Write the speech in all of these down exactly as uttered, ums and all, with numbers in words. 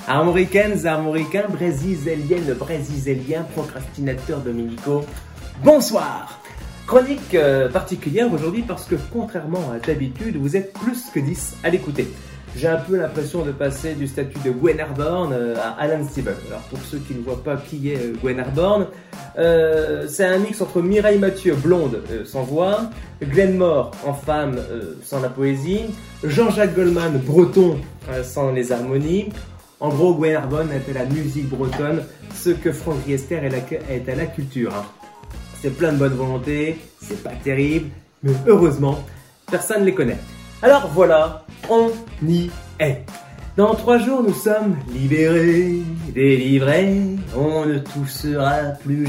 Armoricaines, armoricains, brésiliennes, brésiliens, procrastinateurs dominicaux, bonsoir. Chronique euh, particulière aujourd'hui parce que contrairement à d'habitude, vous êtes plus que dix à l'écouter. J'ai un peu l'impression de passer du statut de Gwen Arborn euh, à Alan Stevens. Alors pour ceux qui ne voient pas qui est euh, Gwen Arborn, euh, c'est un mix entre Mireille Mathieu, blonde, euh, sans voix, Glenn Moore, en femme, euh, sans la poésie, Jean-Jacques Goldman, breton, euh, sans les harmonies. En gros, Gwen Arborn est à la musique bretonne, ce que Franck Riester est, la, est à la culture. Hein. C'est plein de bonne volonté, c'est pas terrible, mais heureusement, personne ne les connaît. Alors voilà, on y est. Dans trois jours, nous sommes libérés, délivrés, on ne toussera plus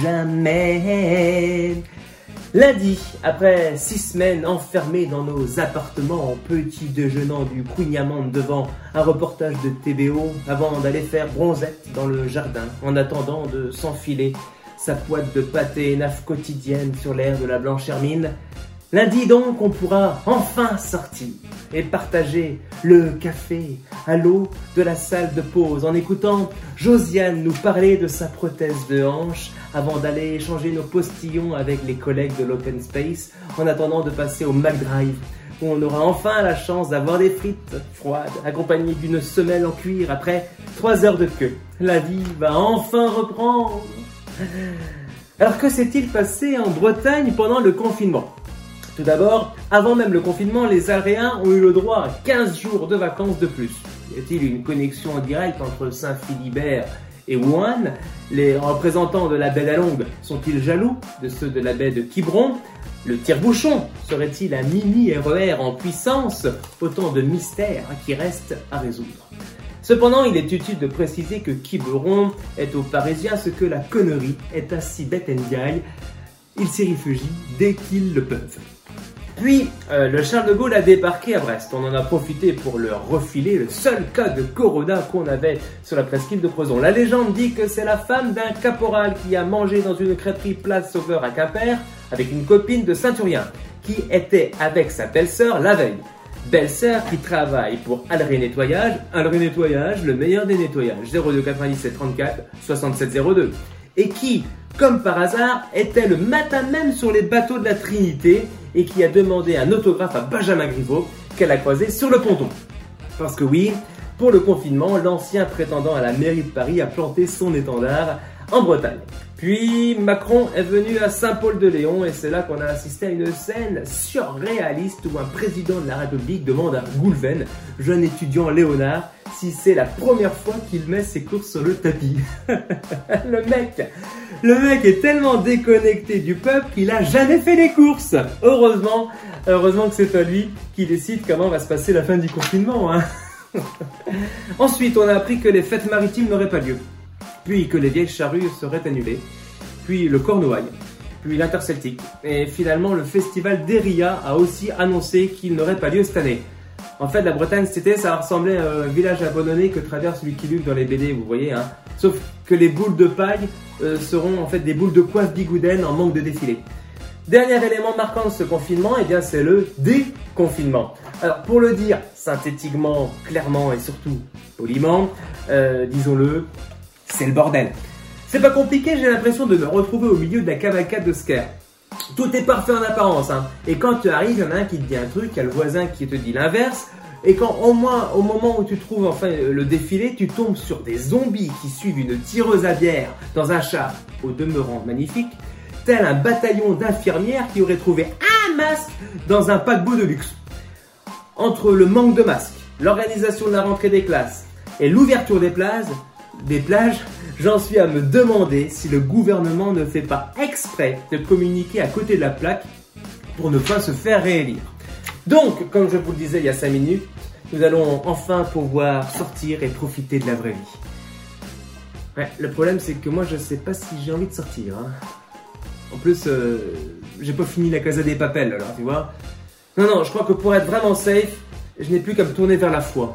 jamais. Lundi, après six semaines enfermés dans nos appartements en petit déjeunant du couignamant devant un reportage de T V O avant d'aller faire bronzette dans le jardin en attendant de s'enfiler sa poêle de pâté naf quotidienne sur l'air de la blanche hermine. Lundi donc, on pourra enfin sortir et partager le café à l'eau de la salle de pause en écoutant Josiane nous parler de sa prothèse de hanche avant d'aller échanger nos postillons avec les collègues de l'Open Space en attendant de passer au McDrive où on aura enfin la chance d'avoir des frites froides accompagnées d'une semelle en cuir après trois heures de queue. La vie va enfin reprendre. Alors que s'est-il passé en Bretagne pendant le confinement ? Tout d'abord, avant même le confinement, les Alréens ont eu le droit à quinze jours de vacances de plus. Y a-t-il une connexion en direct entre Saint-Philibert et Wuhan ? Les représentants de la baie d'Along sont-ils jaloux de ceux de la baie de Quiberon ? Le tire-bouchon serait-il un mini-R E R en puissance ? Autant de mystères qui restent à résoudre. Cependant, il est utile de préciser que Quiberon est aux Parisiens ce que la connerie est à Sibeth Ndiaye. Ils s'y réfugient dès qu'ils le peuvent. Puis, euh, le Charles de Gaulle a débarqué à Brest. On en a profité pour leur refiler le seul cas de corona qu'on avait sur la presqu'île de Crozon. La légende dit que c'est la femme d'un caporal qui a mangé dans une crêperie Place Sauveur à Quimper avec une copine de Saint-Urien qui était avec sa belle-sœur la veille. Belle-sœur qui travaille pour Alré Nettoyage. Alré Nettoyage, le meilleur des nettoyages. zéro deux quatre-vingt-dix-sept trente-quatre soixante-sept zéro deux. Et qui, comme par hasard, était le matin même sur les bateaux de la Trinité et qui a demandé un autographe à Benjamin Griveaux qu'elle a croisé sur le ponton. Parce que oui, pour le confinement, l'ancien prétendant à la mairie de Paris a planté son étendard en Bretagne. Puis Macron est venu à Saint-Paul-de-Léon et c'est là qu'on a assisté à une scène surréaliste où un président de la République demande à Goulven, jeune étudiant Léonard, si c'est la première fois qu'il met ses courses sur le tapis. le mec, le mec est tellement déconnecté du peuple qu'il a jamais fait les courses. Heureusement, heureusement que c'est pas lui qui décide comment va se passer la fin du confinement. Hein. Ensuite, on a appris que les fêtes maritimes n'auraient pas lieu. Puis que les vieilles charrues seraient annulées, puis le Cornouailles, puis l'Interceltique, et finalement le festival d'Eria a aussi annoncé qu'il n'aurait pas lieu cette année. En fait, la Bretagne cet été, ça ressemblait à un village abandonné que traverse Lucky Luke dans les B D, vous voyez, hein. Sauf que les boules de paille euh, seront en fait des boules de coiffe bigouden en manque de défilé. Dernier élément marquant de ce confinement, eh bien c'est le déconfinement. Alors pour le dire synthétiquement, clairement et surtout poliment, euh, disons-le, c'est le bordel. C'est pas compliqué, j'ai l'impression de me retrouver au milieu de la cavalcade de Sker. Tout est parfait en apparence, hein. Et quand tu arrives, il y en a un qui te dit un truc, il y a le voisin qui te dit l'inverse. Et quand au moins, au moment où tu trouves enfin le défilé, tu tombes sur des zombies qui suivent une tireuse à bière dans un char au demeurant magnifique, tel un bataillon d'infirmières qui aurait trouvé un masque dans un paquebot de luxe. Entre le manque de masques, l'organisation de la rentrée des classes et l'ouverture des plages, des plages, j'en suis à me demander si le gouvernement ne fait pas exprès de communiquer à côté de la plaque pour ne pas se faire réélire. Donc, comme je vous le disais il y a cinq minutes, nous allons enfin pouvoir sortir et profiter de la vraie vie. Ouais, le problème c'est que moi je sais pas si j'ai envie de sortir. Hein. En plus, euh, j'ai pas fini la Casa des Papel alors, tu vois. Non, non, je crois que pour être vraiment safe, je n'ai plus qu'à me tourner vers la foi.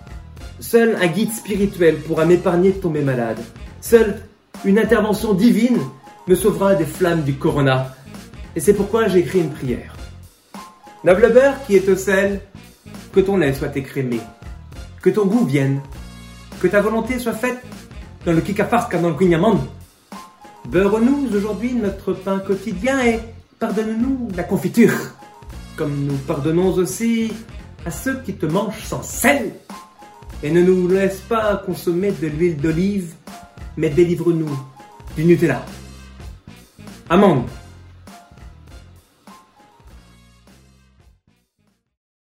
Seul un guide spirituel pourra m'épargner de tomber malade. Seule une intervention divine me sauvera des flammes du corona. Et c'est pourquoi j'ai écrit une prière. Noble beurre qui est au sel, que ton lait soit écrémé, que ton goût vienne, que ta volonté soit faite dans le kikafars comme dans le quignamande. Beurre-nous aujourd'hui notre pain quotidien et pardonne-nous la confiture, comme nous pardonnons aussi à ceux qui te mangent sans sel. Et ne nous laisse pas consommer de l'huile d'olive, mais délivre-nous du Nutella. Amande.